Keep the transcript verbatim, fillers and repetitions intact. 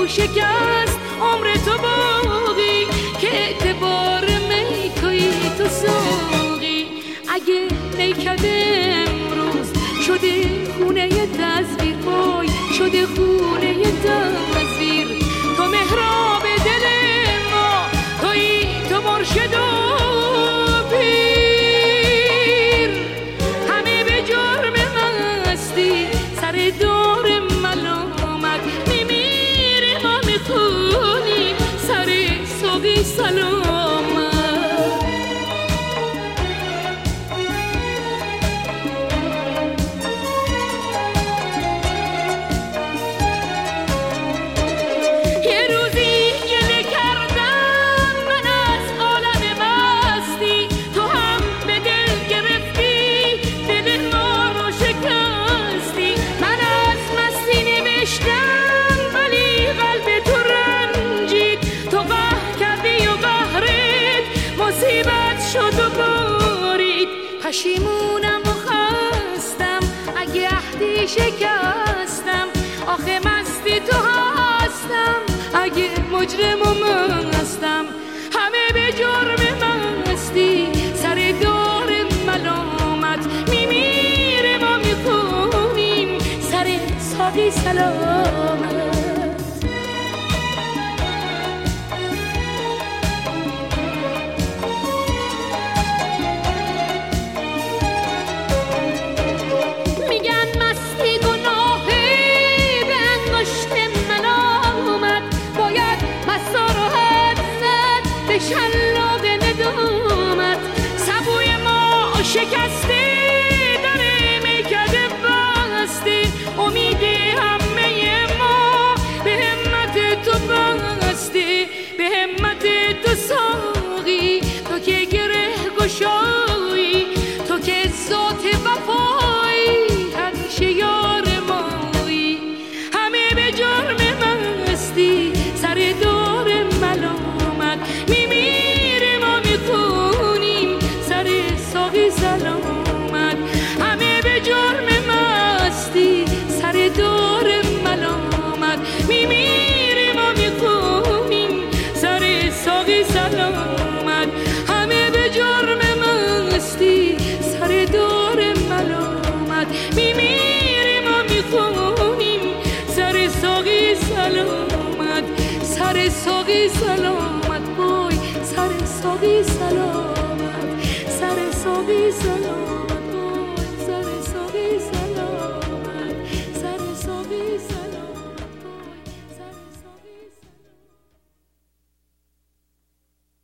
شکست عمر تو باقی که اعتبار میکوی تو ساقی. اگه نیکده امروز شده خونه تصویر، وای شده خونه تصویر. تو محراب دل ما، تویی تو مرشد و پیر. همه به جرم مستی سر دور ملامت میمیره، ما میخونیم سر ساقی سلامت. پشیمونم و خستم اگه عهدی شکستم، آخه مستی تو هستم اگه مجرم و مستم. همه به جرم مستی سر دار ملامت میمیره، ما میخونیم سر ساقی سلامت. شلاق ندامت سبوی ما شکسته، داره میکده بسته. امید همه ما به همت تو بسته، به همت تو ساقی. تو که گره گشایی، تو که ذات وفایی، همیشه یار مایی. همه به جرم مستی سر دور ملامت میمیره، ما میخونیم سر ساقی سلامت. همه به جرم مستی سر دور ملامت میمیره، ما میخونیم سر ساقی سلامت. همه به جرم مستی سر دور ملامت میمیره، ما میخونیم سر ساقی سلامت. سر ساقی سلامت، وای سر ساقی سلامت.